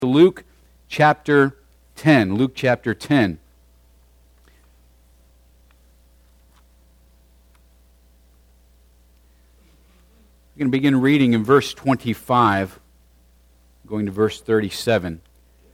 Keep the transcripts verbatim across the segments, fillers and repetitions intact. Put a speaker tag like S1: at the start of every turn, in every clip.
S1: Luke chapter ten. Luke chapter ten. We're going to begin reading in verse twenty-five, going to verse thirty-seven.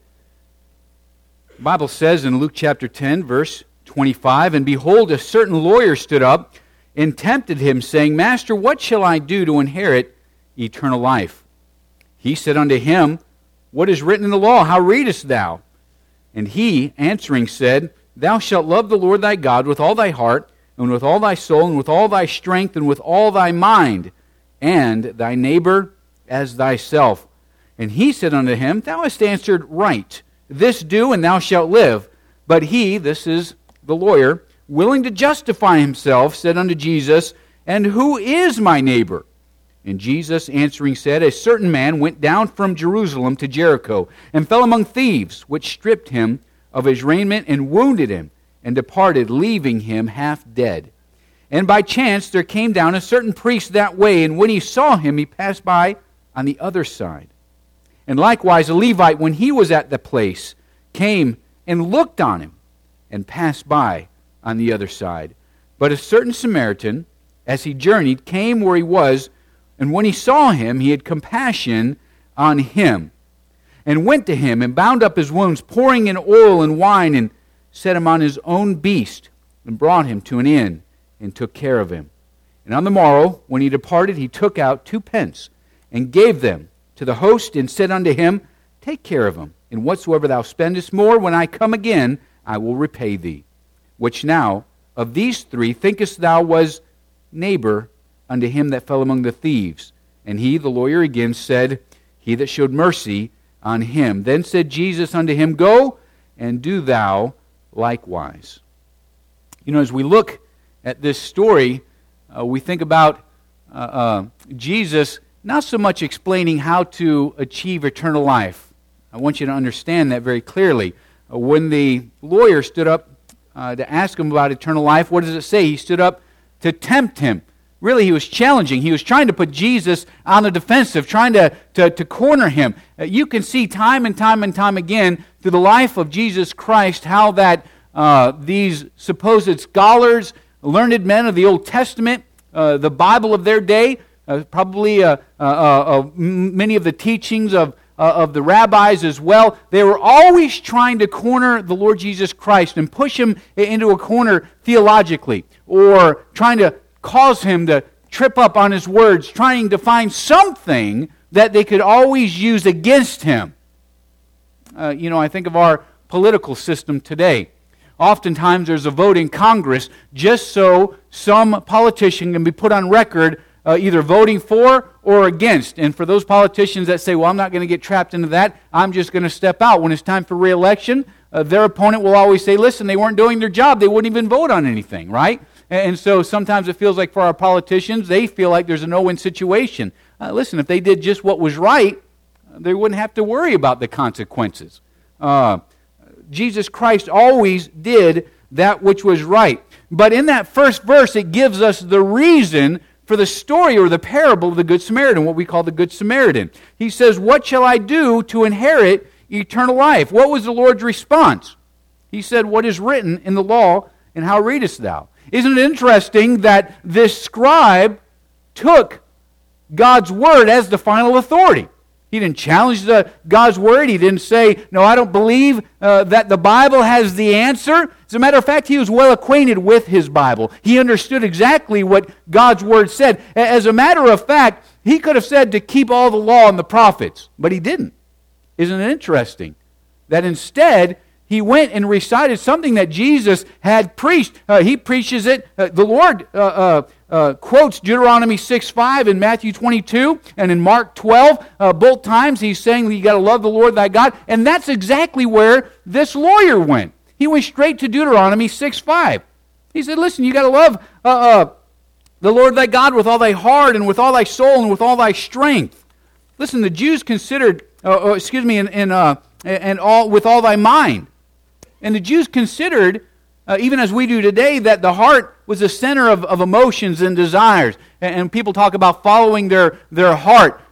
S1: The Bible says in Luke chapter ten, verse twenty-five, "And behold, a certain lawyer stood up and tempted him, saying, Master, what shall I do to inherit eternal life? He said unto him, What is written in the law? How readest thou? And he, answering, said, Thou shalt love the Lord thy God with all thy heart, and with all thy soul, and with all thy strength, and with all thy mind, and thy neighbor as thyself. And he said unto him, Thou hast answered right. This do, and thou shalt live. But he," this is the lawyer, "willing to justify himself, said unto Jesus, And who is my neighbor? And Jesus answering said, A certain man went down from Jerusalem to Jericho, and fell among thieves, which stripped him of his raiment, and wounded him, and departed, leaving him half dead. And by chance there came down a certain priest that way, and when he saw him, he passed by on the other side. And likewise a Levite, when he was at the place, came and looked on him, and passed by on the other side. But a certain Samaritan, as he journeyed, came where he was, and when he saw him, he had compassion on him, and went to him, and bound up his wounds, pouring in oil and wine, and set him on his own beast, and brought him to an inn, and took care of him. And on the morrow, when he departed, he took out two pence, and gave them to the host, and said unto him, Take care of him, and whatsoever thou spendest more, when I come again, I will repay thee. Which now, of these three, thinkest thou was neighbor unto him that fell among the thieves? And he," the lawyer again, "said, He that showed mercy on him. Then said Jesus unto him, Go, and do thou likewise." You know, as we look at this story, uh, we think about uh, uh, Jesus not so much explaining how to achieve eternal life. I want you to understand that very clearly. Uh, when the lawyer stood up uh, to ask him about eternal life, what does it say? He stood up to tempt him. Really, he was challenging. He was trying to put Jesus on the defensive, trying to, to, to corner him. Uh, you can see time and time and time again through the life of Jesus Christ how that uh, these supposed scholars, learned men of the Old Testament, uh, the Bible of their day, uh, probably uh, uh, uh, many of the teachings of, uh, of the rabbis as well, they were always trying to corner the Lord Jesus Christ and push him into a corner theologically, or trying to cause him to trip up on his words, trying to find something that they could always use against him. Uh, you know, I think of our political system today. Oftentimes there's a vote in Congress just so some politician can be put on record uh, either voting for or against. And for those politicians that say, well, I'm not going to get trapped into that, I'm just going to step out. When it's time for re-election, uh, their opponent will always say, listen, they weren't doing their job. They wouldn't even vote on anything, right? And so sometimes it feels like for our politicians, they feel like there's a no-win situation. Uh, listen, if they did just what was right, they wouldn't have to worry about the consequences. Uh, Jesus Christ always did that which was right. But in that first verse, it gives us the reason for the story or the parable of the Good Samaritan, what we call the Good Samaritan. He says, What shall I do to inherit eternal life? What was the Lord's response? He said, What is written in the law, and how readest thou? Isn't it interesting that this scribe took God's word as the final authority? He didn't challenge the, God's word. He didn't say, no, I don't believe uh, that the Bible has the answer. As a matter of fact, he was well acquainted with his Bible. He understood exactly what God's word said. As a matter of fact, he could have said to keep all the law and the prophets, but he didn't. Isn't it interesting that instead he went and recited something that Jesus had preached? Uh, he preaches it. Uh, the Lord uh, uh, uh, quotes Deuteronomy six five in Matthew twenty-two and in Mark twelve. Uh, both times he's saying that you got to love the Lord thy God. And that's exactly where this lawyer went. He went straight to Deuteronomy six five. He said, listen, you got to love uh, uh, the Lord thy God with all thy heart and with all thy soul and with all thy strength. Listen, the Jews considered, uh, uh, excuse me, and, and, uh, and all with all thy mind. And the Jews considered, uh, even as we do today, that the heart was the center of, of emotions and desires. And, and people talk about following their, their heart.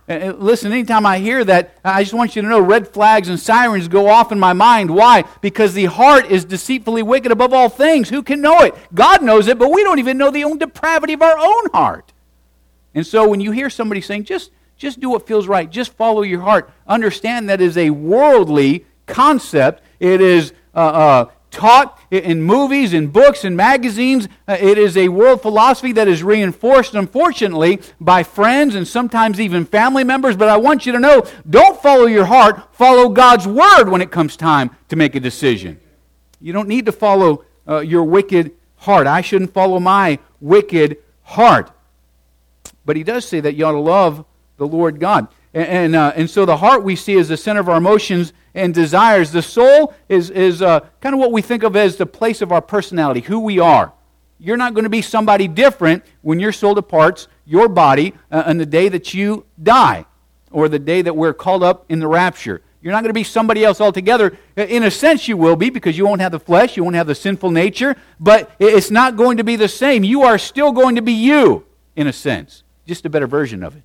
S1: And listen, anytime I hear that, I just want you to know red flags and sirens go off in my mind. Why? Because the heart is deceitfully wicked above all things. Who can know it? God knows it, but we don't even know the own depravity of our own heart. And so when you hear somebody saying, just, just do what feels right, just follow your heart, understand that is a worldly concept. It is uh, uh, taught in movies, in books, in magazines. Uh, it is a world philosophy that is reinforced, unfortunately, by friends and sometimes even family members. But I want you to know, don't follow your heart, follow God's Word when it comes time to make a decision. You don't need to follow uh, your wicked heart. I shouldn't follow my wicked heart. But He does say that you ought to love the Lord God. And, and, uh, and so the heart we see as the center of our emotions and desires. The soul is, is uh, kind of what we think of as the place of our personality, who we are. You're not going to be somebody different when your soul departs your body uh, on the day that you die or the day that we're called up in the rapture. You're not going to be somebody else altogether. In a sense, you will be because you won't have the flesh, you won't have the sinful nature, but it's not going to be the same. You are still going to be you, in a sense, just a better version of it.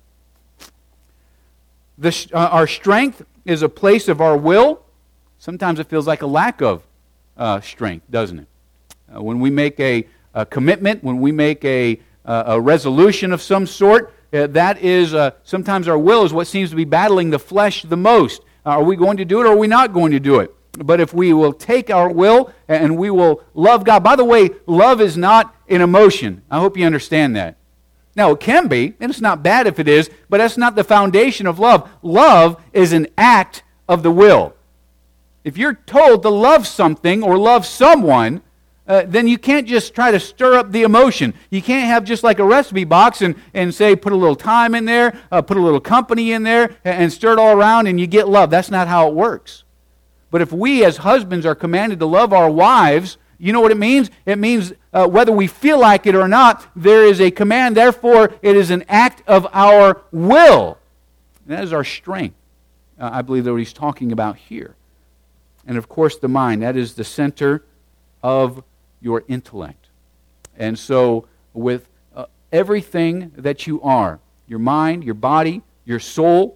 S1: The, uh, our strength is a place of our will. Sometimes it feels like a lack of uh, strength, doesn't it? Uh, when we make a, a commitment, when we make a, uh, a resolution of some sort, uh, that is, uh, sometimes our will is what seems to be battling the flesh the most. Uh, are we going to do it or are we not going to do it? But if we will take our will and we will love God. By the way, love is not an emotion. I hope you understand that. Now, it can be, and it's not bad if it is, but that's not the foundation of love. Love is an act of the will. If you're told to love something or love someone, uh, then you can't just try to stir up the emotion. You can't have just like a recipe box and, and say, put a little time in there, uh, put a little company in there, and, and stir it all around and you get love. That's not how it works. But if we as husbands are commanded to love our wives, you know what it means? It means uh, whether we feel like it or not, there is a command. Therefore, it is an act of our will. And that is our strength. Uh, I believe that what he's talking about here. And of course, the mind. That is the center of your intellect. And so, with uh, everything that you are, your mind, your body, your soul,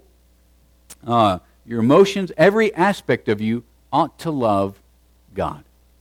S1: uh, your emotions, every aspect of you ought to love God.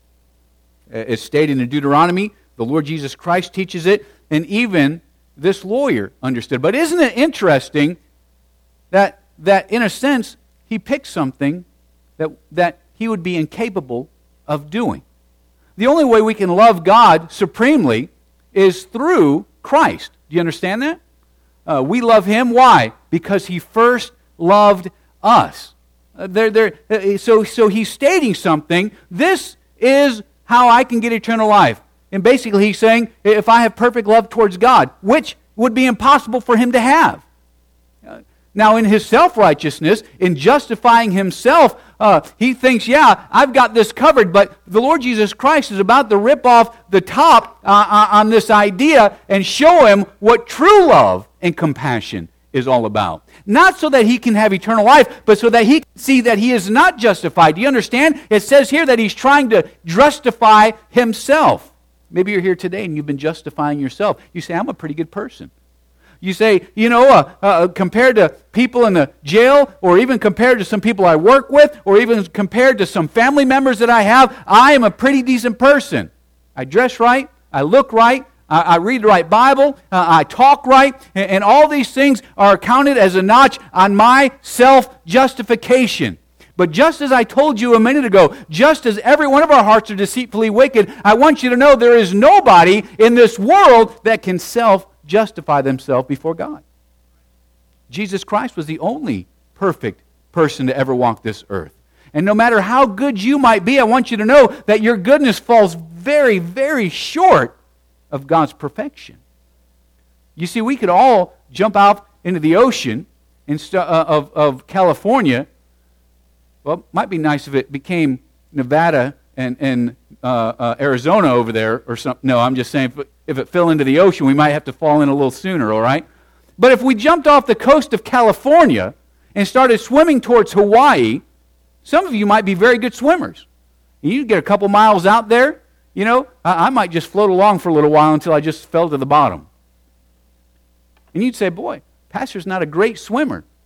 S1: It's stated in Deuteronomy. The Lord Jesus Christ teaches it, and even this lawyer understood. But isn't it interesting that, that in a sense, he picked something that, that he would be incapable of doing? The only way we can love God supremely is through Christ. Do you understand that? Uh, we love Him. Why? Because He first loved us. Uh, they're, they're, uh, so, so he's stating something. This is how I can get eternal life. And basically he's saying, if I have perfect love towards God, which would be impossible for him to have. Uh, now in his self-righteousness, in justifying himself, uh, he thinks, yeah, I've got this covered, but the Lord Jesus Christ is about to rip off the top uh, on this idea and show him what true love and compassion is all about. Not so that he can have eternal life, but so that he can see that he is not justified. Do you understand? It says here that he's trying to justify himself. Maybe you're here today and you've been justifying yourself. You say, I'm a pretty good person. You say, you know, uh, uh, compared to people in the jail, or even compared to some people I work with, or even compared to some family members that I have, I am a pretty decent person. I dress right, I look right, I read the right Bible, uh, I talk right, and, and all these things are counted as a notch on my self-justification. But just as I told you a minute ago, just as every one of our hearts are deceitfully wicked, I want you to know there is nobody in this world that can self-justify themselves before God. Jesus Christ was the only perfect person to ever walk this earth. And no matter how good you might be, I want you to know that your goodness falls very, very short of God's perfection. You see, we could all jump out into the ocean in st- uh, of, of California. Well, it might be nice if it became Nevada and, and uh, uh, Arizona over there or something. No, I'm just saying if it, if it fell into the ocean, we might have to fall in a little sooner, all right? But if we jumped off the coast of California and started swimming towards Hawaii, some of you might be very good swimmers. You get a couple miles out there, you know, I, I might just float along for a little while until I just fell to the bottom. And you'd say, boy, Pastor's not a great swimmer.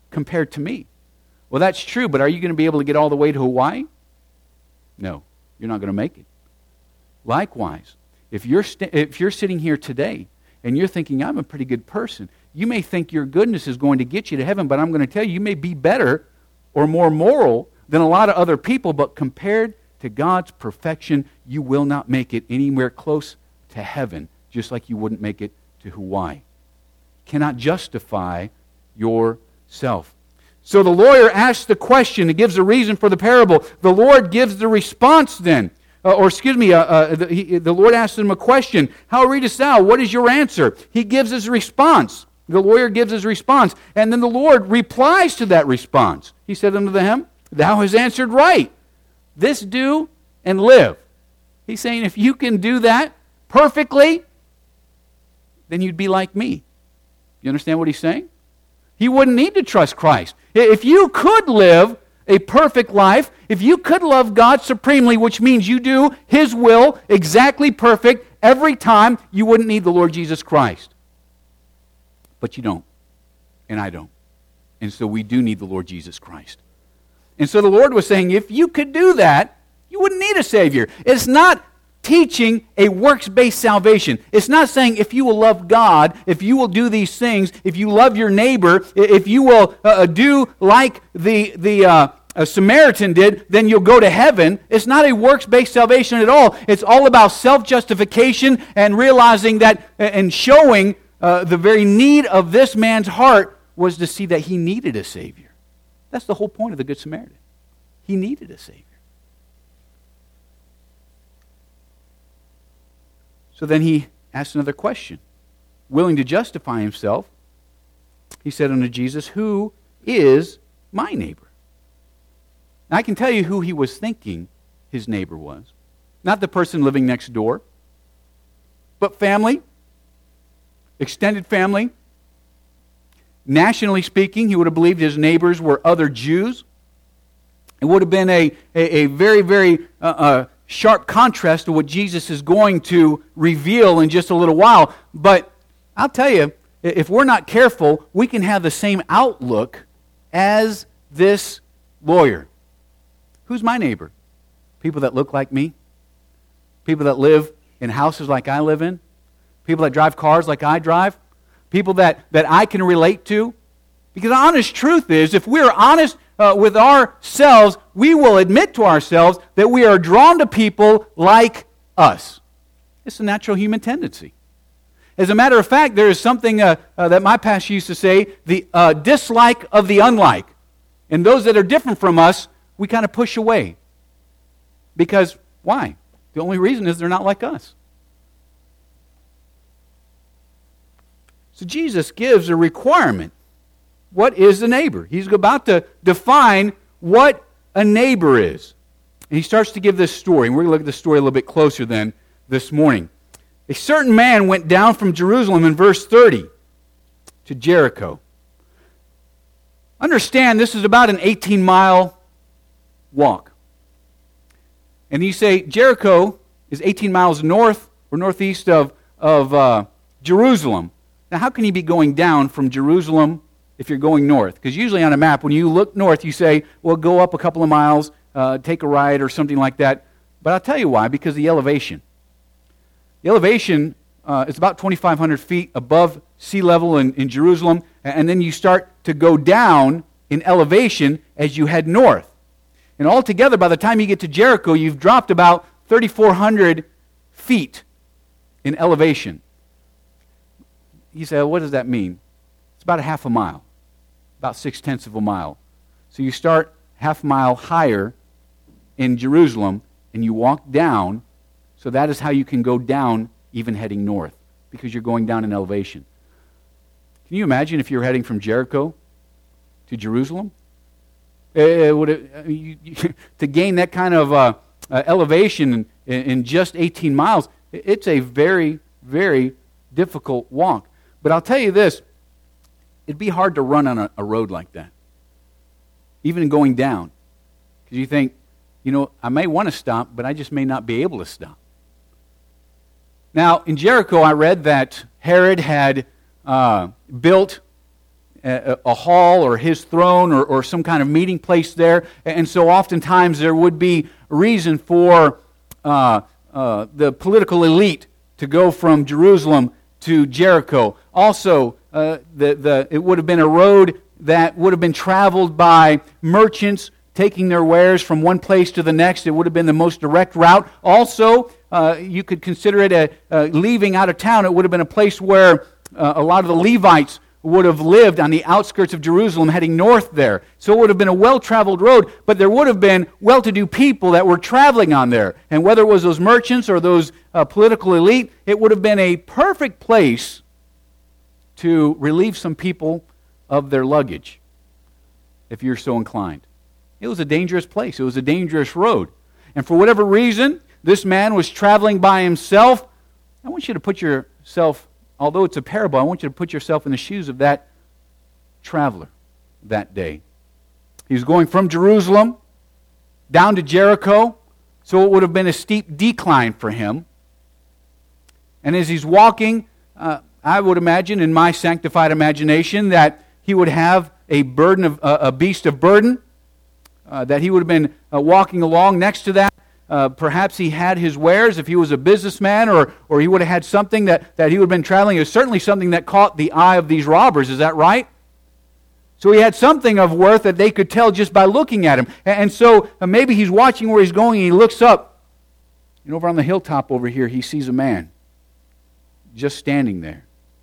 S1: compared to me. Well, that's true, but are you going to be able to get all the way to Hawaii? No, you're not going to make it. Likewise, if you're st- if you're sitting here today and you're thinking, I'm a pretty good person, you may think your goodness is going to get you to heaven, but I'm going to tell you, you may be better or more moral than a lot of other people, but compared to God's perfection, you will not make it anywhere close to heaven, just like you wouldn't make it to Hawaii. Cannot justify yourself. So the lawyer asks the question, he gives a reason for the parable. The Lord gives the response then. Uh, or excuse me, uh, uh, the, he, the Lord asks him a question. How readest thou? What is your answer? He gives his response. The lawyer gives his response. And then the Lord replies to that response. He said unto him, thou hast answered right. This do and live. He's saying if you can do that perfectly, then you'd be like me. You understand what he's saying? He wouldn't need to trust Christ. If you could live a perfect life, if you could love God supremely, which means you do His will exactly perfect every time, you wouldn't need the Lord Jesus Christ. But you don't. And I don't. And so we do need the Lord Jesus Christ. And so the Lord was saying, if you could do that, you wouldn't need a Savior. It's not teaching a works-based salvation. It's not saying if you will love God, if you will do these things, if you love your neighbor, if you will uh, do like the, the uh, uh, Samaritan did, then you'll go to heaven. It's not a works-based salvation at all. It's all about self-justification and realizing that and showing uh, the very need of this man's heart was to see that he needed a Savior. That's the whole point of the Good Samaritan. He needed a Savior. So then he asked another question. Willing to justify himself, he said unto Jesus, who is my neighbor? Now, I can tell you who he was thinking his neighbor was. Not the person living next door, but family, extended family. Nationally speaking, he would have believed his neighbors were other Jews. It would have been a, a, a very, very uh, uh, sharp contrast to what Jesus is going to reveal in just a little while. But I'll tell you, if we're not careful, we can have the same outlook as this lawyer. Who's my neighbor? People that look like me? People that live in houses like I live in? People that drive cars like I drive? People that, that I can relate to? Because the honest truth is, if we're honest uh, with ourselves, we will admit to ourselves that we are drawn to people like us. It's a natural human tendency. As a matter of fact, there is something uh, uh, that my pastor used to say, the uh, dislike of the unlike. And those that are different from us, we kind of push away. Because, why? The only reason is they're not like us. So Jesus gives a requirement. What is a neighbor? He's about to define what a neighbor is. And he starts to give this story. And we're going to look at the story a little bit closer then this morning. A certain man went down from Jerusalem in verse thirty to Jericho. Understand, this is about an eighteen-mile walk. And you say, Jericho is eighteen miles north or northeast of, of uh, Jerusalem. Now, how can he be going down from Jerusalem if you're going north? Because usually on a map, when you look north, you say, well, go up a couple of miles, uh, take a ride or something like that. But I'll tell you why, because the elevation. The elevation uh, is about twenty-five hundred feet above sea level in, in Jerusalem, and then you start to go down in elevation as you head north. And altogether, by the time you get to Jericho, you've dropped about thirty-four hundred feet in elevation. You say, well, what does that mean? It's about a half a mile, about six-tenths of a mile. So you start half a mile higher in Jerusalem, and you walk down, so that is how you can go down even heading north, because you're going down in elevation. Can you imagine if you were heading from Jericho to Jerusalem? Uh, would it, uh, you, you, to gain that kind of uh, uh, elevation in, in just eighteen miles, it's a very, very difficult walk. But I'll tell you this, it'd be hard to run on a, a road like that, even going down. Because you think, you know, I may want to stop, but I just may not be able to stop. Now, in Jericho, I read that Herod had uh, built a, a hall or his throne or, or some kind of meeting place there. And so oftentimes there would be reason for uh, uh, the political elite to go from Jerusalem to Jericho. Also, uh, the, the, it would have been a road that would have been traveled by merchants taking their wares from one place to the next. It would have been the most direct route. Also, uh, you could consider it a, a leaving out of town. It would have been a place where uh, a lot of the Levites would have lived on the outskirts of Jerusalem heading north there. So it would have been a well-traveled road, but there would have been well-to-do people that were traveling on there. And whether it was those merchants or those uh, political elite, it would have been a perfect place to relieve some people of their luggage, if you're so inclined. It was a dangerous place. It was a dangerous road. And for whatever reason, this man was traveling by himself. I want you to put yourself, although it's a parable, I want you to put yourself in the shoes of that traveler that day. He was going from Jerusalem down to Jericho, so it would have been a steep decline for him. And as he's walking, uh, I would imagine, in my sanctified imagination, that he would have a burden of uh, a beast of burden, uh, that he would have been uh, walking along next to that. Uh, perhaps he had his wares if he was a businessman, or or he would have had something that, that he would have been traveling. It was certainly something that caught the eye of these robbers. Is that right? So he had something of worth that they could tell just by looking at him. And, and so uh, maybe he's watching where he's going, and he looks up, and over on the hilltop over here, he sees a man just standing there.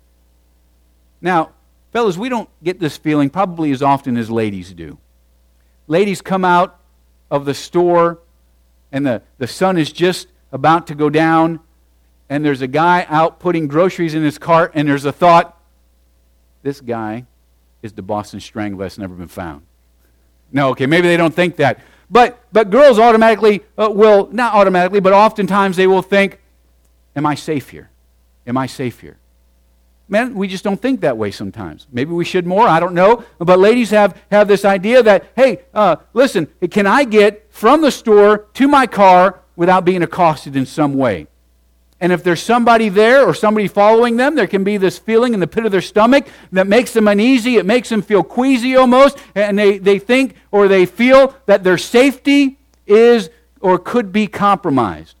S1: Now, fellas, we don't get this feeling probably as often as ladies do. Ladies come out of the store, and the, the sun is just about to go down, and there's a guy out putting groceries in his cart, and there's a thought, this guy is the Boston Strangler that's never been found. No, okay, maybe they don't think that. But but girls automatically uh, will, not automatically, but oftentimes they will think, am I safe here? Am I safe here? Men, we just don't think that way sometimes. Maybe we should more, I don't know. But ladies have, have this idea that, hey, uh, listen, can I get from the store to my car without being accosted in some way? And if there's somebody there or somebody following them, there can be this feeling in the pit of their stomach that makes them uneasy. It makes them feel queasy almost. And they, they think or they feel that their safety is or could be compromised.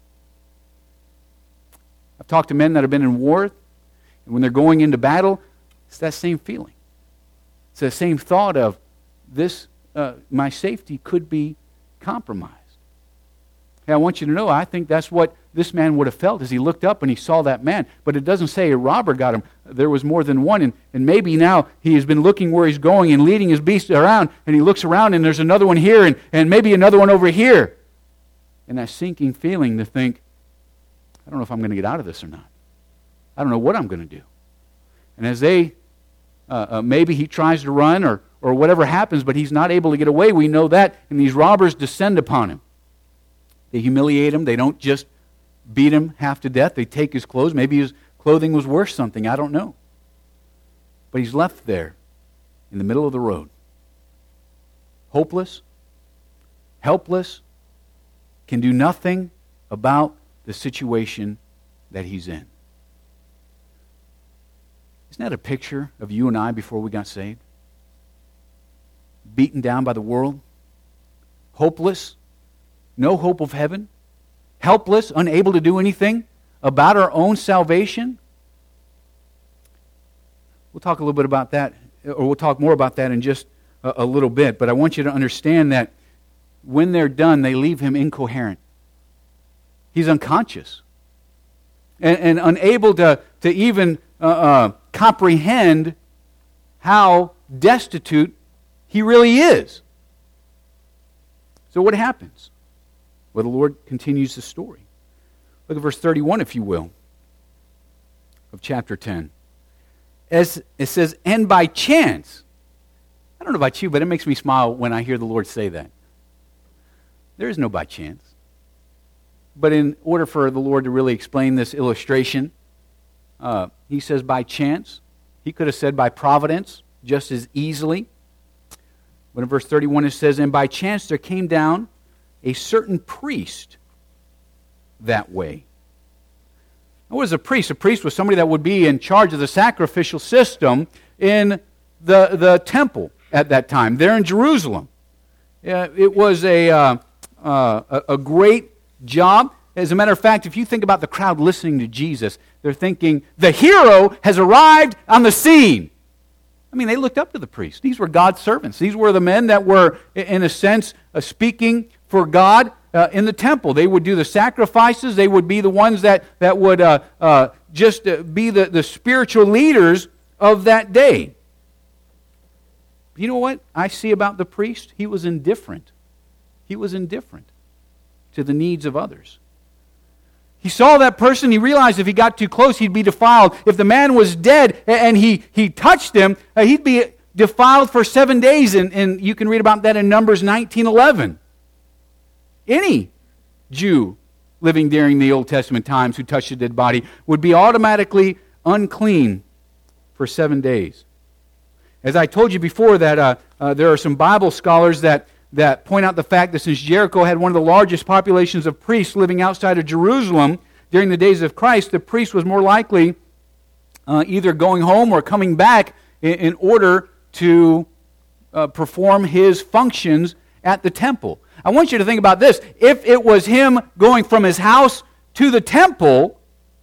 S1: I've talked to men that have been in war. And when they're going into battle, it's that same feeling. It's that same thought of this, uh, my safety could be compromised. Hey, I want you to know, I think that's what this man would have felt as he looked up and he saw that man. But it doesn't say a robber got him. There was more than one. And, and maybe now he has been looking where he's going and leading his beast around. And he looks around and there's another one here and, and maybe another one over here. And that sinking feeling to think, I don't know if I'm going to get out of this or not. I don't know what I'm going to do. And as they, uh, uh, maybe he tries to run or, or whatever happens, but he's not able to get away. We know that. And these robbers descend upon him. They humiliate him. They don't just beat him half to death. They take his clothes. Maybe his clothing was worth something. I don't know. But he's left there in the middle of the road. Hopeless, helpless, can do nothing about the situation that he's in. Isn't that a picture of you and I before we got saved? Beaten down by the world, hopeless, no hope of heaven, helpless, unable to do anything about our own salvation. We'll talk a little bit about that, or we'll talk more about that in just a, a little bit, but I want you to understand that when they're done, they leave him incoherent. He's unconscious and, and unable to, to even uh, uh, comprehend how destitute he really is. So what happens? Well, the Lord continues the story. Look at verse thirty-one, if you will, of chapter ten. As it says, and by chance, I don't know about you, but it makes me smile when I hear the Lord say that. There is no by chance. But in order for the Lord to really explain this illustration, uh, he says by chance. He could have said by providence just as easily. But in verse thirty-one it says, and by chance there came down a certain priest that way. Now, what is a priest? A priest was somebody that would be in charge of the sacrificial system in the, the temple at that time, there in Jerusalem. Uh, it was a, uh, uh, a, a great job. As a matter of fact, if you think about the crowd listening to Jesus, they're thinking, the hero has arrived on the scene. I mean, they looked up to the priests. These were God's servants. These were the men that were, in a sense, uh, speaking for God uh, in the temple. They would do the sacrifices. They would be the ones that, that would uh, uh, just uh, be the, the spiritual leaders of that day. You know what I see about the priest? He was indifferent. He was indifferent to the needs of others. He saw that person. He realized if he got too close, he'd be defiled. If the man was dead and he, he touched him, uh, he'd be defiled for seven days. And, and you can read about that in Numbers nineteen eleven. Any Jew living during the Old Testament times who touched a dead body would be automatically unclean for seven days. As I told you before, that uh, uh, there are some Bible scholars that that point out the fact that since Jericho had one of the largest populations of priests living outside of Jerusalem during the days of Christ, the priest was more likely uh, either going home or coming back in, in order to uh, perform his functions at the temple. I want you to think about this. If it was him going from his house to the temple,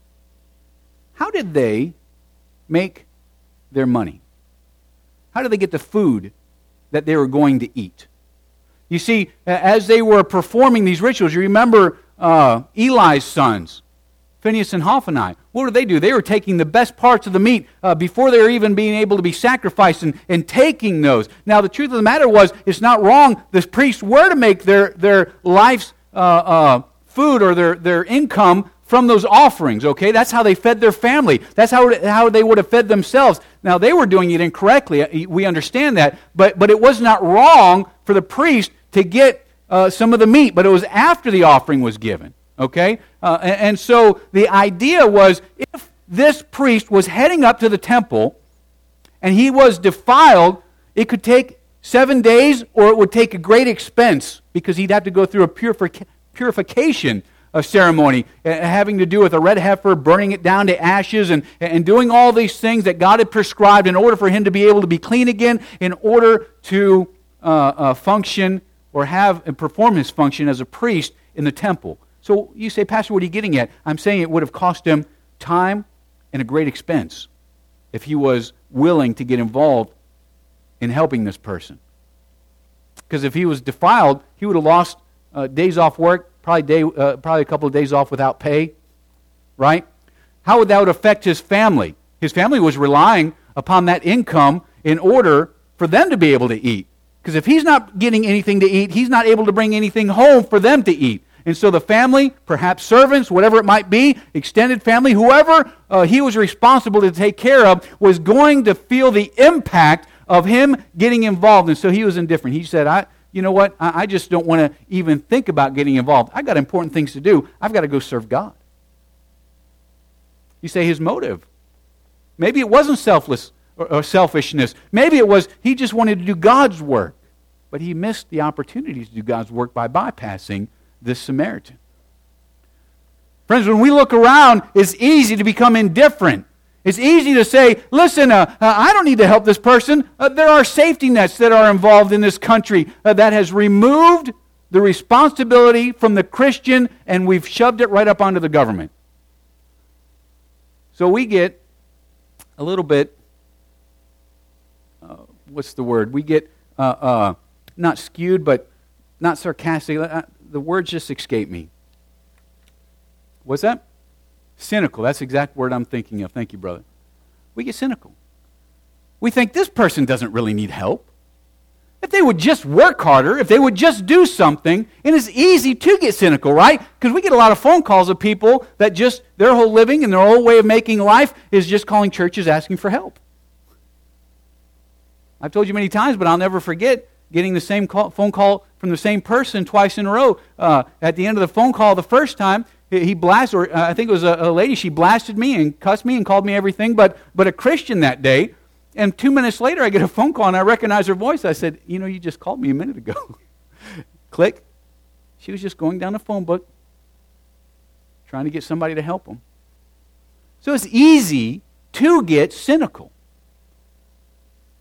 S1: how did they make their money? How did they get the food that they were going to eat? You see, as they were performing these rituals, you remember uh, Eli's sons, Phinehas and Hophni. What did they do? They were taking the best parts of the meat uh, before they were even being able to be sacrificed and, and taking those. Now, the truth of the matter was, it's not wrong. The priests were to make their, their life's uh, uh, food or their, their income from those offerings, okay? That's how they fed their family. That's how, how they would have fed themselves. Now, they were doing it incorrectly. We understand that. But, but it was not wrong for the priest to get uh, some of the meat, but it was after the offering was given, okay? Uh, and, and so the idea was, if this priest was heading up to the temple and he was defiled, it could take seven days or it would take a great expense because he'd have to go through a purific- purification a ceremony uh, having to do with a red heifer, burning it down to ashes, and, and doing all these things that God had prescribed in order for him to be able to be clean again, in order to uh, uh, function or have and perform his function as a priest in the temple. So you say, Pastor, what are you getting at? I'm saying it would have cost him time and a great expense if he was willing to get involved in helping this person. Because if he was defiled, he would have lost uh, days off work, Probably day, uh, probably a couple of days off without pay, right? How would that would affect his family? His family was relying upon that income in order for them to be able to eat. Because if he's not getting anything to eat, he's not able to bring anything home for them to eat. And so the family, perhaps servants, whatever it might be, extended family, whoever uh, he was responsible to take care of, was going to feel the impact of him getting involved. And so he was indifferent. He said, I... You know what? I just don't want to even think about getting involved. I've got important things to do. I've got to go serve God. You say his motive. Maybe it wasn't selfless or, or selfishness. Maybe it was he just wanted to do God's work. But he missed the opportunity to do God's work by bypassing this Samaritan. Friends, when we look around, it's easy to become indifferent. It's easy to say, listen, uh, uh, I don't need to help this person. Uh, there are safety nets that are involved in this country uh, that has removed the responsibility from the Christian, and we've shoved it right up onto the government. So we get a little bit, uh, what's the word? We get uh, uh, not skewed, but not sarcastic. Uh, the words just escape me. What's that? Cynical. That's the exact word I'm thinking of. Thank you, brother. We get cynical. We think this person doesn't really need help. If they would just work harder, if they would just do something, and it's easy to get cynical, right? Because we get a lot of phone calls of people that just, their whole living and their whole way of making life is just calling churches asking for help. I've told you many times, but I'll never forget getting the same call, phone call from the same person twice in a row. Uh, at the end of the phone call the first time, he blasted, or uh, I think it was a, a lady, she blasted me and cussed me and called me everything but, but a Christian that day. And two minutes later, I get a phone call and I recognize her voice. I said, you know, you just called me a minute ago. Click. She was just going down the phone book, trying to get somebody to help them. So it's easy to get cynical.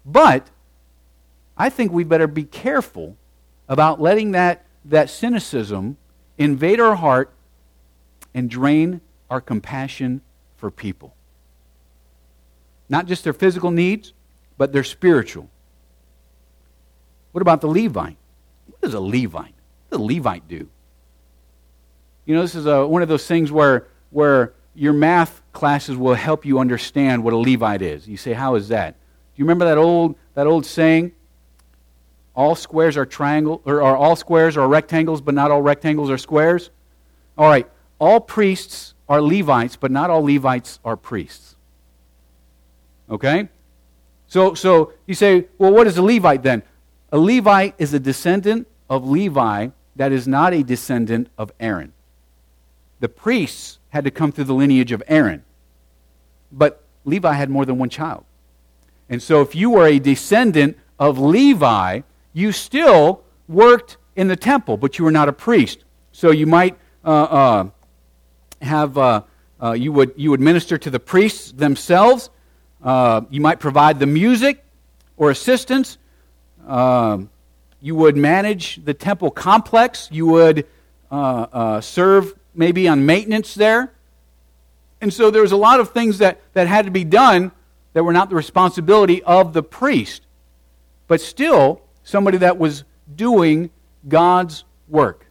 S1: But I think we better be careful about letting that, that cynicism invade our heart and drain our compassion for people. Not just their physical needs, but their spiritual. What about the Levite? What does a Levite? What does a Levite do? You know, this is a, one of those things where, where your math classes will help you understand what a Levite is. You say, how is that? Do you remember that old that old saying? All squares are triangle, or, or all squares are rectangles, but not all rectangles are squares. All right, all priests are Levites, but not all Levites are priests. Okay? So, so you say, well, what is a Levite then? A Levite is a descendant of Levi that is not a descendant of Aaron. The priests had to come through the lineage of Aaron, but Levi had more than one child. And so if you were a descendant of Levi, you still worked in the temple, but you were not a priest. So you might uh, uh, have, uh, uh, you would you would minister to the priests themselves. Uh, you might provide the music or assistance. Uh, you would manage the temple complex. You would uh, uh, serve maybe on maintenance there. And so there was a lot of things that, that had to be done that were not the responsibility of the priest, but still somebody that was doing God's work.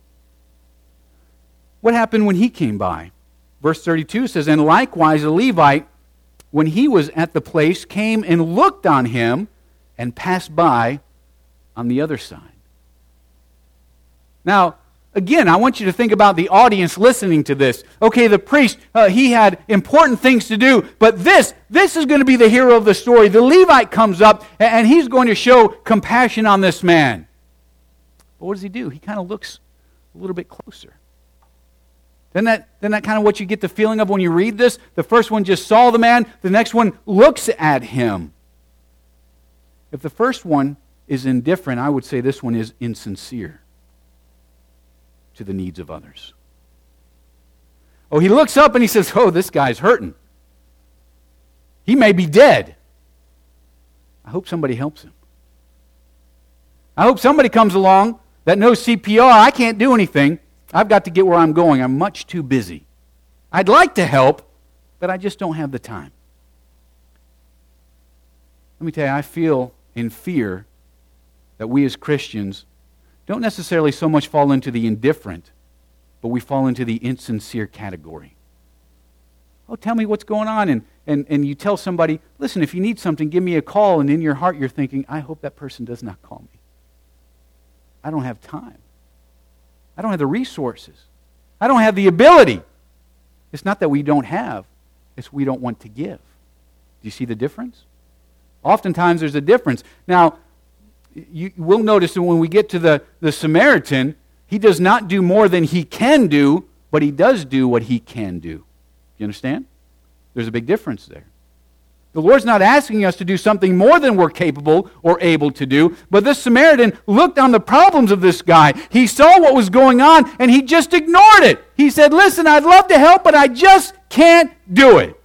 S1: What happened when he came by? Verse thirty-two says, and likewise a Levite, when he was at the place, came and looked on him and passed by on the other side. Now, again, I want you to think about the audience listening to this. Okay, the priest, uh, he had important things to do, but this, this is going to be the hero of the story. The Levite comes up, and he's going to show compassion on this man. But what does he do? He kind of looks a little bit closer. Isn't that, isn't that kind of what you get the feeling of when you read this? The first one just saw the man, the next one looks at him. If the first one is indifferent, I would say this one is insincere to the needs of others. Oh, he looks up and he says, oh, this guy's hurting. He may be dead. I hope somebody helps him. I hope somebody comes along that knows C P R. I can't do anything. I've got to get where I'm going. I'm much too busy. I'd like to help, but I just don't have the time. Let me tell you, I feel in fear that we as Christians don't necessarily so much fall into the indifferent, but we fall into the insincere category. Oh, tell me what's going on. And, and, and you tell somebody, listen, if you need something, give me a call. And in your heart you're thinking, I hope that person does not call me. I don't have time. I don't have the resources. I don't have the ability. It's not that we don't have. It's we don't want to give. Do you see the difference? Oftentimes there's a difference. Now, you will notice that when we get to the, the Samaritan, he does not do more than he can do, but he does do what he can do. You understand? There's a big difference there. The Lord's not asking us to do something more than we're capable or able to do, but this Samaritan looked on the problems of this guy. He saw what was going on, and he just ignored it. He said, listen, I'd love to help, but I just can't do it.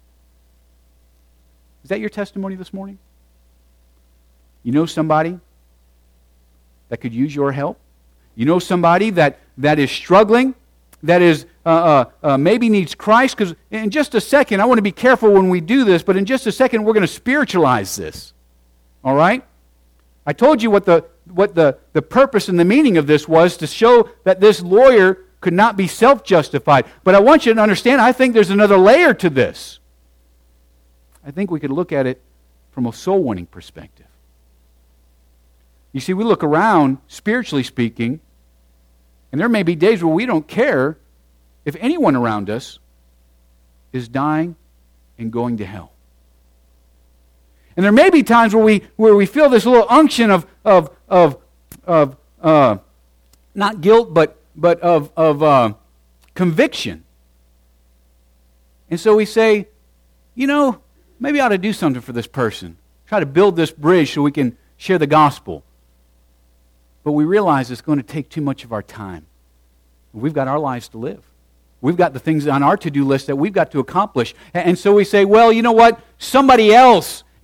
S1: Is that your testimony this morning? You know somebody that could use your help? You know somebody that, that is struggling, that is uh, uh, uh, maybe needs Christ? Because in just a second, I want to be careful when we do this, but in just a second, we're going to spiritualize this. All right? I told you what the what the, the purpose and the meaning of this was, to show that this lawyer could not be self-justified. But I want you to understand, I think there's another layer to this. I think we could look at it from a soul-winning perspective. You see, we look around, spiritually speaking, and there may be days where we don't care if anyone around us is dying and going to hell. And there may be times where we where we feel this little unction of of of of uh, not guilt, but but of of uh, conviction. And so we say, you know, maybe I ought to do something for this person. Try to build this bridge so we can share the gospel. But we realize it's going to take too much of our time. We've got our lives to live. We've got the things on our to-do list that we've got to accomplish. And so we say, well, you know what? Somebody else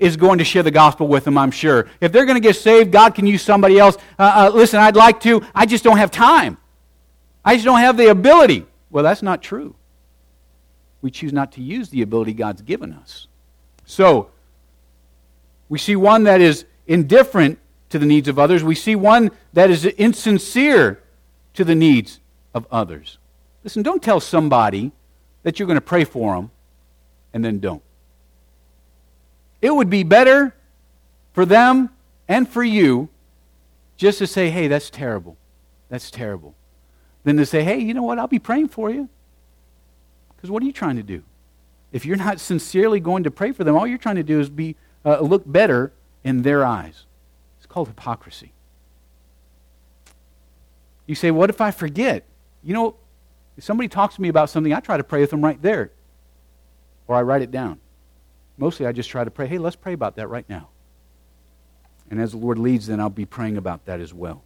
S1: is going to share the gospel with them, I'm sure. If they're going to get saved, God can use somebody else. Uh, uh, listen, I'd like to. I just don't have time. I just don't have the ability. Well, that's not true. We choose not to use the ability God's given us. So, we see one that is indifferent to the needs of others. We see one that is insincere to the needs of others. Listen, don't tell somebody that you're going to pray for them and then don't. It would be better for them and for you just to say, hey, that's terrible. That's terrible. Than to say, hey, you know what, I'll be praying for you. Because what are you trying to do? If you're not sincerely going to pray for them, all you're trying to do is be uh, look better in their eyes. It's called hypocrisy. You say, what if I forget? You know, if somebody talks to me about something, I try to pray with them right there. Or I write it down. Mostly I just try to pray, hey, let's pray about that right now. And as the Lord leads, then I'll be praying about that as well.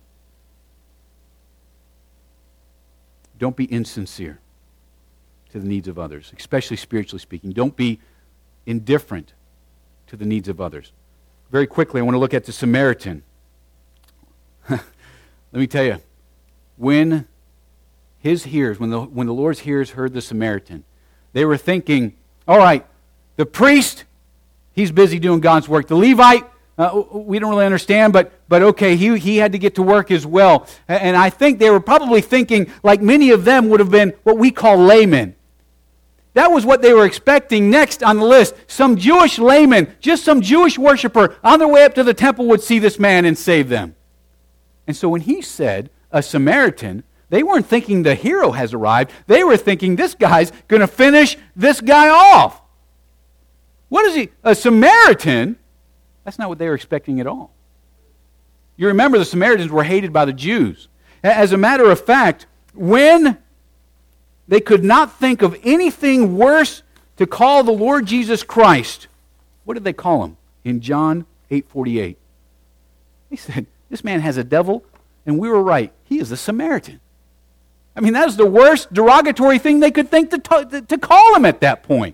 S1: Don't be insincere to the needs of others, especially spiritually speaking. Don't be indifferent to the needs of others. Very quickly, I want to look at the Samaritan. Let me tell you, when his hearers, when the, when the Lord's hearers heard the Samaritan, they were thinking, all right, the priest, he's busy doing God's work. The Levite, uh, we don't really understand, but but okay, he, he had to get to work as well. And I think they were probably thinking, like many of them would have been what we call laymen. That was what they were expecting next on the list. Some Jewish layman, just some Jewish worshiper on their way up to the temple would see this man and save them. And so when he said a Samaritan, they weren't thinking the hero has arrived. They were thinking this guy's going to finish this guy off. What is he? A Samaritan? That's not what they were expecting at all. You remember the Samaritans were hated by the Jews. As a matter of fact, when they could not think of anything worse to call the Lord Jesus Christ, what did they call him? In John eight forty-eight. They said, this man has a devil, and we were right. He is a Samaritan. I mean, that was the worst derogatory thing they could think to, to, to call him at that point.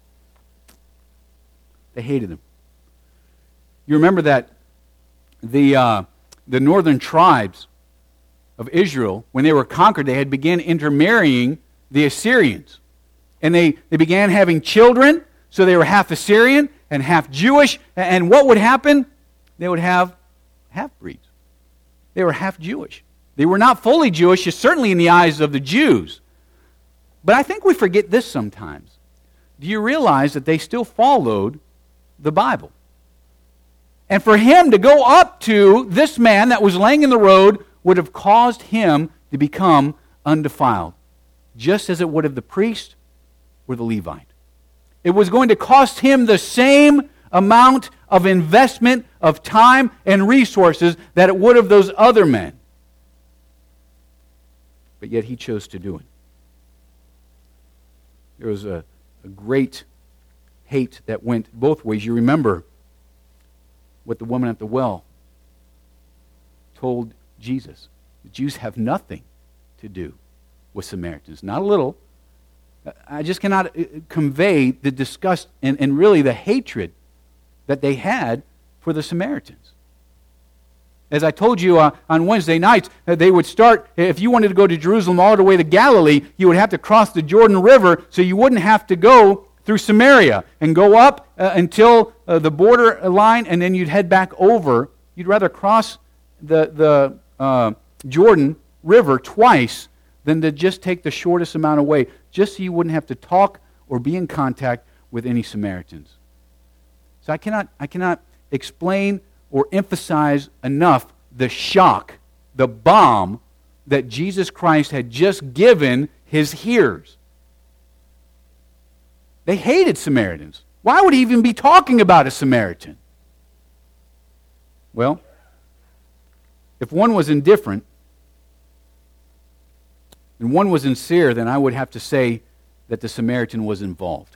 S1: They hated him. You remember that the uh, the northern tribes of Israel, when they were conquered, they had begun intermarrying the Assyrians. And they, they began having children, so they were half Assyrian and half Jewish. And what would happen? They would have half-breeds. They were half Jewish. They were not fully Jewish, certainly in the eyes of the Jews. But I think we forget this sometimes. Do you realize that they still followed the Bible? And for him to go up to this man that was laying in the road would have caused him to become undefiled, just as it would have the priest or the Levite. It was going to cost him the same amount of investment of time and resources that it would have those other men. But yet he chose to do it. There was a, a great hate that went both ways. You remember what the woman at the well told Jesus. The Jews have nothing to do with Samaritans. Not a little. I just cannot convey the disgust and, and really the hatred that they had for the Samaritans. As I told you uh, on Wednesday nights, uh, they would start, if you wanted to go to Jerusalem all the way to Galilee, you would have to cross the Jordan River, so you wouldn't have to go through Samaria and go up uh, until uh, the border line, and then you'd head back over. You'd rather cross the, the uh, Jordan River twice than to just take the shortest amount away, just so you wouldn't have to talk or be in contact with any Samaritans. So I cannot, I cannot explain or emphasize enough the shock, the bomb that Jesus Christ had just given his hearers. They hated Samaritans. Why would he even be talking about a Samaritan? Well, if one was indifferent and one was sincere, then I would have to say that the Samaritan was involved.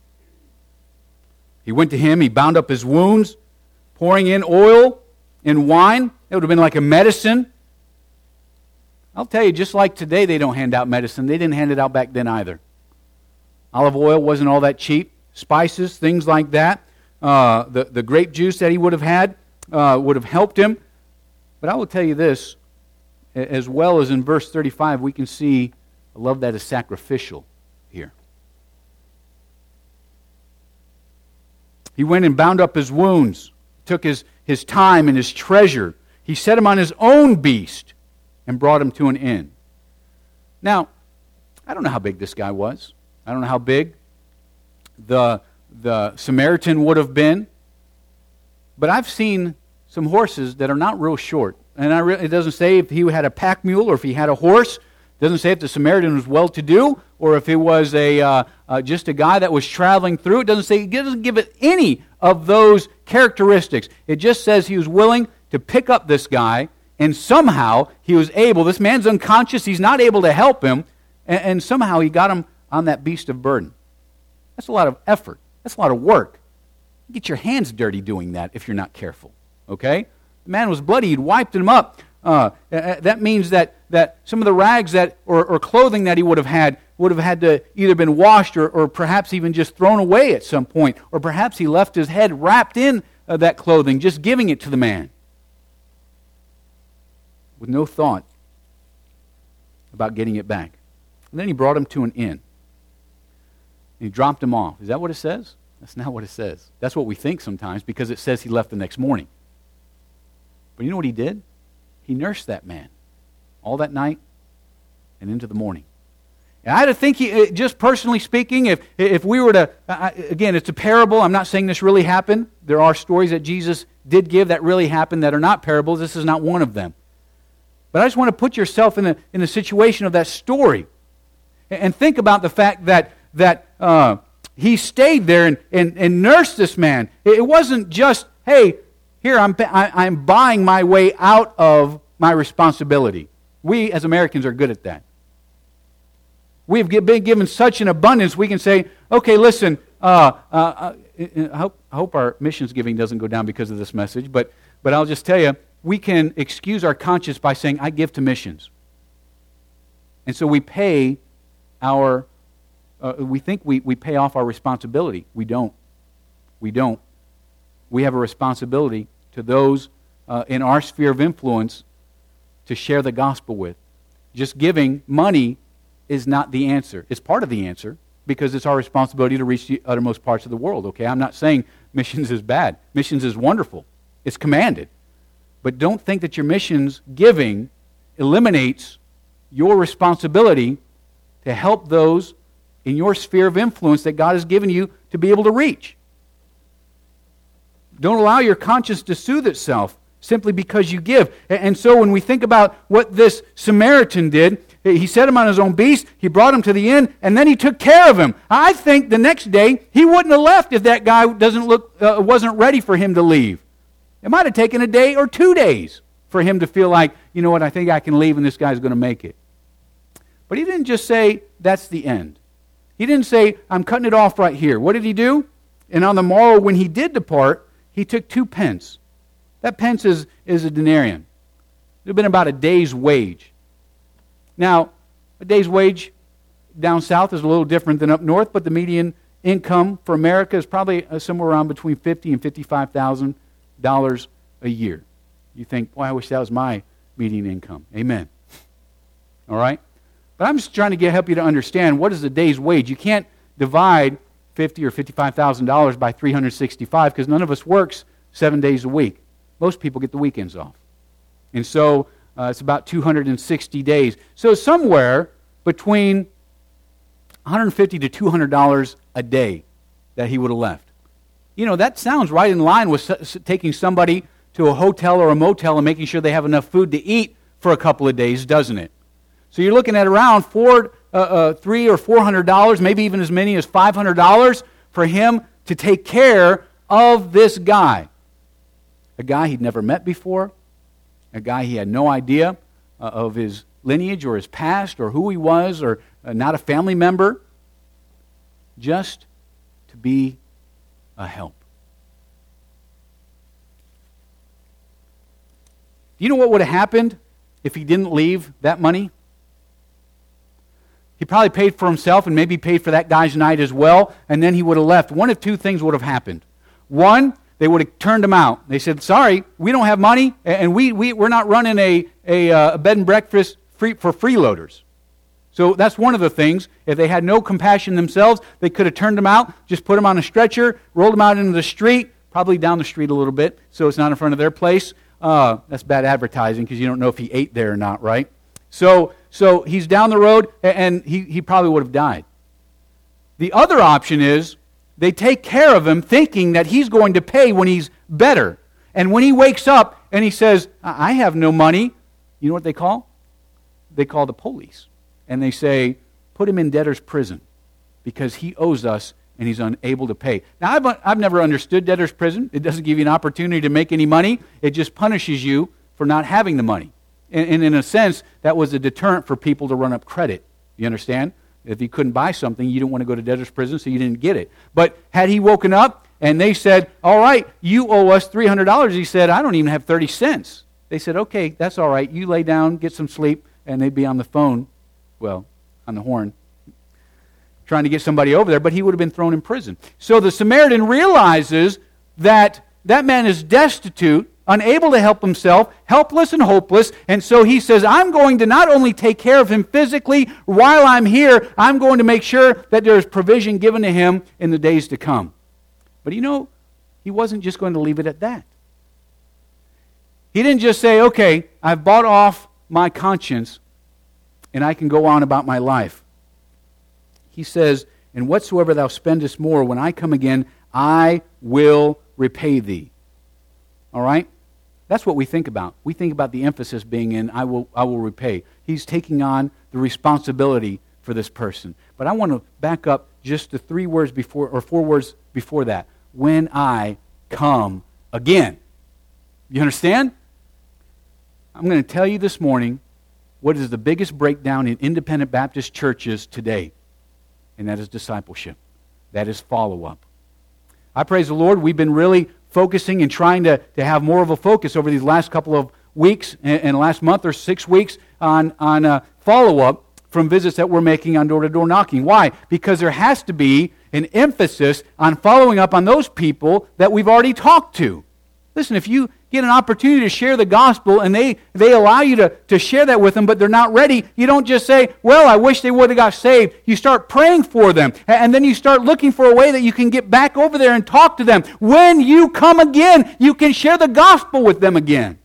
S1: He went to him, he bound up his wounds, pouring in oil and wine. It would have been like a medicine. I'll tell you, just like today they don't hand out medicine, they didn't hand it out back then either. Olive oil wasn't all that cheap. Spices, things like that. uh, the, the grape juice that he would have had uh, would have helped him. But I will tell you this, as well as in verse thirty-five, we can see a love that is sacrificial here. He went and bound up his wounds, took his, his time and his treasure. He set him on his own beast and brought him to an inn. Now, I don't know how big this guy was. I don't know how big the, the Samaritan would have been. But I've seen some horses that are not real short. And I re- it doesn't say if he had a pack mule or if he had a horse. It doesn't say if the Samaritan was well-to-do or if he was a uh, uh, just a guy that was traveling through. It doesn't say, it doesn't give it any of those characteristics. It just says he was willing to pick up this guy, and somehow he was able, this man's unconscious, he's not able to help him, and, and somehow he got him on that beast of burden. That's a lot of effort. That's a lot of work. You get your hands dirty doing that if you're not careful, okay? The man was bloody. He'd wiped him up. Uh, that means that, that some of the rags that or, or clothing that he would have had would have had to either been washed or, or perhaps even just thrown away at some point. Or perhaps he left his head wrapped in uh, that clothing, just giving it to the man with no thought about getting it back. And then he brought him to an inn. And he dropped him off. Is that what it says? That's not what it says. That's what we think sometimes because it says he left the next morning. But you know what he did? He nursed that man all that night and into the morning. And I had to think, he, just personally speaking, if if we were to, I, again, it's a parable. I'm not saying this really happened. There are stories that Jesus did give that really happened that are not parables. This is not one of them. But I just want to put yourself in the in the situation of that story, and think about the fact that that uh, he stayed there and, and, and nursed this man. It wasn't just, hey, here I'm I, I'm buying my way out of my responsibility. We as Americans are good at that. We've been given such an abundance, we can say, okay, listen, uh, uh, I, hope, I hope our missions giving doesn't go down because of this message, but, but I'll just tell you, we can excuse our conscience by saying, I give to missions. And so we pay our, uh, we think we, we pay off our responsibility. We don't. We don't. We have a responsibility to those uh, in our sphere of influence to share the gospel with. Just giving money is not the answer. It's part of the answer because it's our responsibility to reach the uttermost parts of the world, okay? I'm not saying missions is bad. Missions is wonderful. It's commanded. But don't think that your missions giving eliminates your responsibility to help those in your sphere of influence that God has given you to be able to reach. Don't allow your conscience to soothe itself simply because you give. And so when we think about what this Samaritan did, he set him on his own beast, he brought him to the inn, and then he took care of him. I think the next day he wouldn't have left if that guy doesn't look uh, wasn't ready for him to leave. It might have taken a day or two days for him to feel like, you know what, I think I can leave and this guy's going to make it. But he didn't just say, that's the end. He didn't say, I'm cutting it off right here. What did he do? And on the morrow when he did depart, he took two pence. That pence is, is a denarian. It would have been about a day's wage. Now, a day's wage down south is a little different than up north, but the median income for America is probably somewhere around between fifty thousand dollars and fifty-five thousand dollars a year. You think, boy, I wish that was my median income. Amen. All right? But I'm just trying to get, help you to understand what is a day's wage. You can't divide fifty thousand dollars or fifty-five thousand dollars by three hundred sixty-five because none of us works seven days a week. Most people get the weekends off. And so uh, it's about two hundred sixty days. So somewhere between one hundred fifty dollars to two hundred dollars a day that he would have left. You know, that sounds right in line with s- taking somebody to a hotel or a motel and making sure they have enough food to eat for a couple of days, doesn't it? So you're looking at around four, uh, uh, three or four hundred dollars, maybe even as many as five hundred dollars for him to take care of this guy. A guy he'd never met before, a guy he had no idea uh, of his lineage or his past or who he was, or uh, not a family member, just to be a help. Do you know what would have happened if he didn't leave that money? He probably paid for himself and maybe paid for that guy's night as well, and then he would have left. One of two things would have happened. One, they would have turned him out. They said, sorry, we don't have money, and we, we, we're not running a, a, a bed and breakfast free, for freeloaders. So that's one of the things. If they had no compassion themselves, they could have turned him out, just put him on a stretcher, rolled him out into the street, probably down the street a little bit, so it's not in front of their place. Uh, that's bad advertising because you don't know if he ate there or not, right? So so he's down the road, and he, he probably would have died. The other option is they take care of him thinking that he's going to pay when he's better. And when he wakes up and he says, I have no money, you know what they call? They call the police. And they say, put him in debtor's prison because he owes us and he's unable to pay. Now, I've, I've never understood debtor's prison. It doesn't give you an opportunity to make any money. It just punishes you for not having the money. And, and in a sense, that was a deterrent for people to run up credit. You understand? If you couldn't buy something, you didn't want to go to debtor's prison, so you didn't get it. But had he woken up and they said, all right, you owe us three hundred dollars, he said, I don't even have thirty cents. They said, okay, that's all right. You lay down, get some sleep, and they'd be on the phone, well, on the horn, trying to get somebody over there, but he would have been thrown in prison. So the Samaritan realizes that that man is destitute, unable to help himself, helpless and hopeless, and so he says, I'm going to not only take care of him physically while I'm here, I'm going to make sure that there is provision given to him in the days to come. But you know, he wasn't just going to leave it at that. He didn't just say, okay, I've bought off my conscience and I can go on about my life. He says, and whatsoever thou spendest more, when I come again, I will repay thee. All right? That's what we think about. We think about the emphasis being in, I will, I will repay. He's taking on the responsibility for this person. But I want to back up just the three words before, or four words before that. When I come again. You understand? I'm going to tell you this morning what is the biggest breakdown in independent Baptist churches today. And that is discipleship. That is follow-up. I praise the Lord. We've been really focusing and trying to, to have more of a focus over these last couple of weeks and, and last month or six weeks on, on uh, follow-up from visits that we're making on door-to-door knocking. Why? Because there has to be an emphasis on following up on those people that we've already talked to. Listen, if you get an opportunity to share the gospel and they, they allow you to, to share that with them, but they're not ready, you don't just say, well, I wish they would have got saved. You start praying for them, and then you start looking for a way that you can get back over there and talk to them. When you come again, you can share the gospel with them again.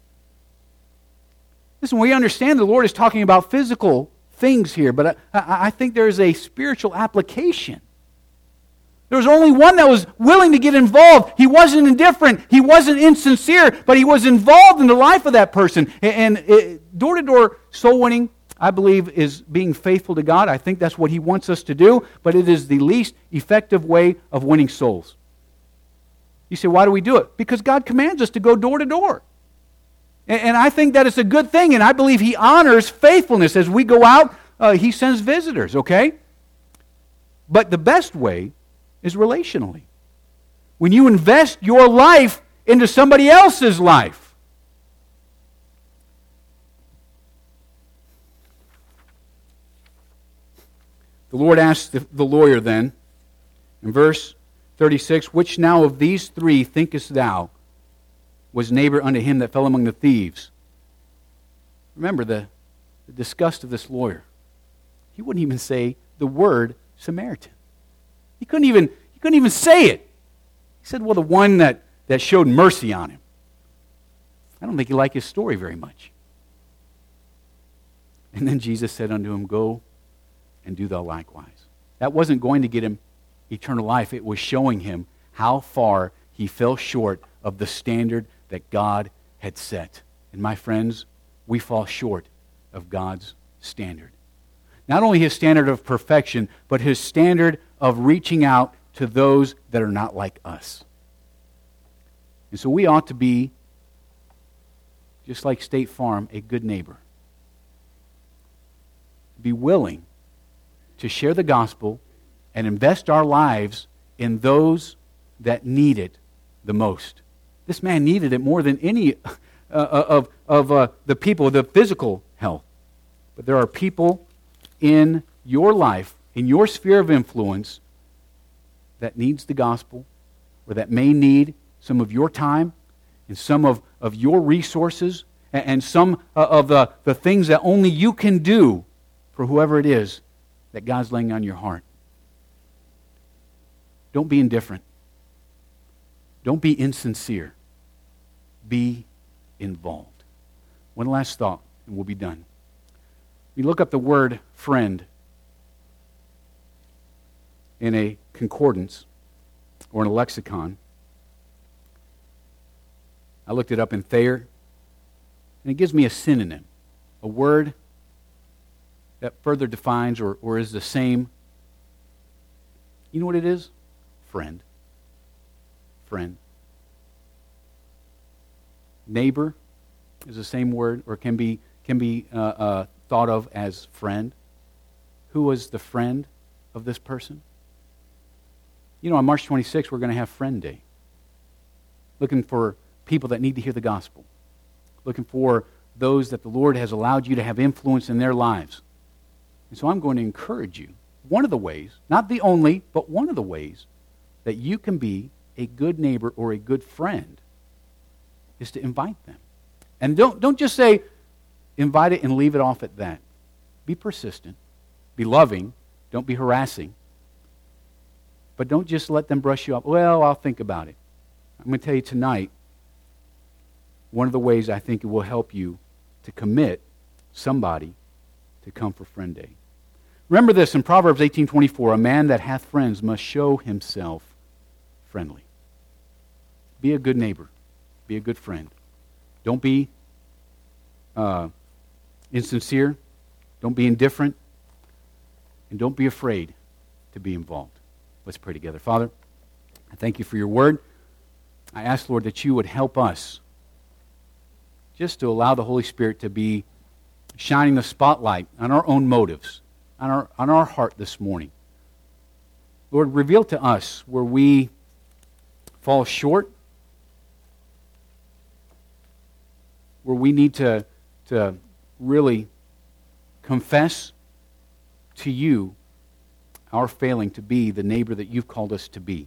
S1: Listen, we understand the Lord is talking about physical things here, but I, I think there is a spiritual application. There was only one that was willing to get involved. He wasn't indifferent. He wasn't insincere, but he was involved in the life of that person. And, and it, door-to-door soul winning, I believe, is being faithful to God. I think that's what He wants us to do, but it is the least effective way of winning souls. You say, why do we do it? Because God commands us to go door-to-door. And, and I think that it's a good thing, and I believe He honors faithfulness. As we go out, uh, He sends visitors, okay? But the best way is relationally. When you invest your life into somebody else's life. The Lord asked the, the lawyer then, in verse thirty-six, which now of these three thinkest thou was neighbor unto him that fell among the thieves? Remember the, the disgust of this lawyer. He wouldn't even say the word Samaritan. He couldn't even, he couldn't even say it. He said, well, the one that, that showed mercy on him. I don't think he liked his story very much. And then Jesus said unto him, go and do thou likewise. That wasn't going to get him eternal life. It was showing him how far he fell short of the standard that God had set. And my friends, we fall short of God's standard. Not only His standard of perfection, but His standard of reaching out to those that are not like us. And so we ought to be, just like State Farm, a good neighbor. Be willing to share the gospel and invest our lives in those that need it the most. This man needed it more than any uh, of, of uh, the people, the physical health. But there are people in your life, in your sphere of influence, that needs the gospel, or that may need some of your time and some of, of your resources and, and some of the, the things that only you can do for whoever it is that God's laying on your heart. Don't be indifferent. Don't be insincere. Be involved. One last thought, and we'll be done. We look up the word friend in a concordance or in a lexicon. I looked it up in Thayer, and it gives me a synonym, a word that further defines or, or is the same. You know what it is? Friend. Friend. Neighbor is the same word, or can be can be uh, uh, thought of as friend. Who was the friend of this person? You know, on March twenty-sixth, we're going to have Friend Day. Looking for people that need to hear the gospel. Looking for those that the Lord has allowed you to have influence in their lives. And so I'm going to encourage you. One of the ways, not the only, but one of the ways that you can be a good neighbor or a good friend is to invite them. And don't, don't just say, invite it and leave it off at that. Be persistent. Be loving. Don't be harassing. But don't just let them brush you off. Well, I'll think about it. I'm going to tell you tonight, one of the ways I think it will help you to commit somebody to come for Friend Day. Remember this in Proverbs eighteen twenty-four, a man that hath friends must show himself friendly. Be a good neighbor. Be a good friend. Don't be uh, insincere. Don't be indifferent. And don't be afraid to be involved. Let's pray together. Father, I thank you for your word. I ask, Lord, that you would help us just to allow the Holy Spirit to be shining the spotlight on our own motives, on our, on our heart this morning. Lord, reveal to us where we fall short, where we need to, to really confess to you our failing to be the neighbor that you've called us to be.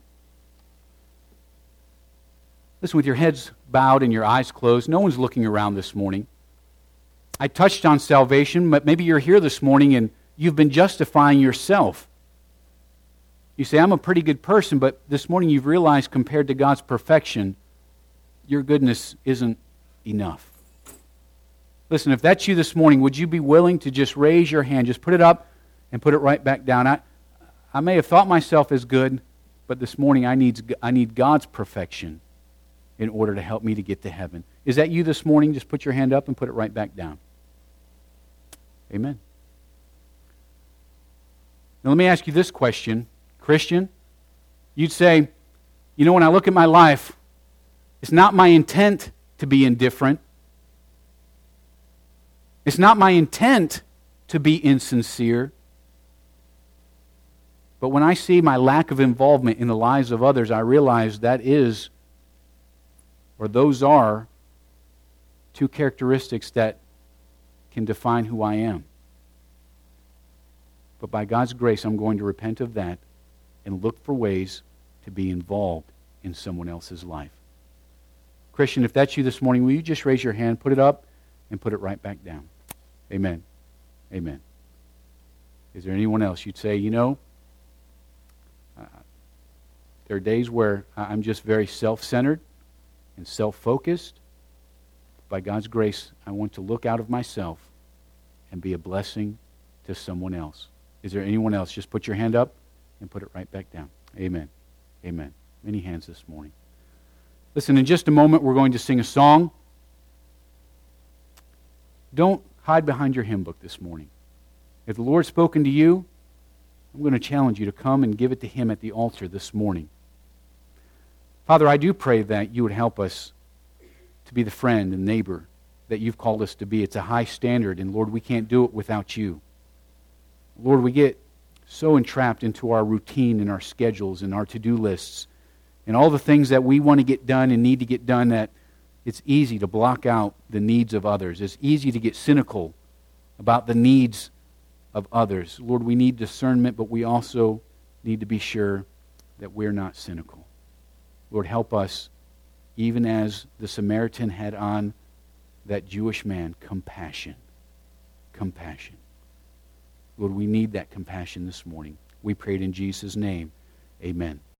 S1: Listen, with your heads bowed and your eyes closed, no one's looking around this morning. I touched on salvation, but maybe you're here this morning and you've been justifying yourself. You say, I'm a pretty good person, but this morning you've realized compared to God's perfection, your goodness isn't enough. Listen, if that's you this morning, would you be willing to just raise your hand, just put it up and put it right back down? I, I may have thought myself as good, but this morning I need, I need God's perfection in order to help me to get to heaven. Is that you this morning? Just put your hand up and put it right back down. Amen. Now let me ask you this question. Christian, you'd say, you know, when I look at my life, it's not my intent to be indifferent. It's not my intent to be insincere. But when I see my lack of involvement in the lives of others, I realize that is, or those are, two characteristics that can define who I am. But by God's grace, I'm going to repent of that and look for ways to be involved in someone else's life. Christian, if that's you this morning, will you just raise your hand, put it up, and put it right back down? Amen. Amen. Is there anyone else you'd say, you know, uh, there are days where I'm just very self-centered and self-focused. By God's grace, I want to look out of myself and be a blessing to someone else. Is there anyone else? Just put your hand up and put it right back down. Amen. Amen. Many hands this morning. Listen, in just a moment, we're going to sing a song. Don't hide behind your hymn book this morning. If the Lord's spoken to you, I'm going to challenge you to come and give it to Him at the altar this morning. Father, I do pray that you would help us to be the friend and neighbor that you've called us to be. It's a high standard, and Lord, we can't do it without you. Lord, we get so entrapped into our routine and our schedules and our to-do lists and all the things that we want to get done and need to get done that it's easy to block out the needs of others. It's easy to get cynical about the needs of others. Lord, we need discernment, but we also need to be sure that we're not cynical. Lord, help us, even as the Samaritan had on that Jewish man, compassion. Compassion. Lord, we need that compassion this morning. We pray it in Jesus' name. Amen.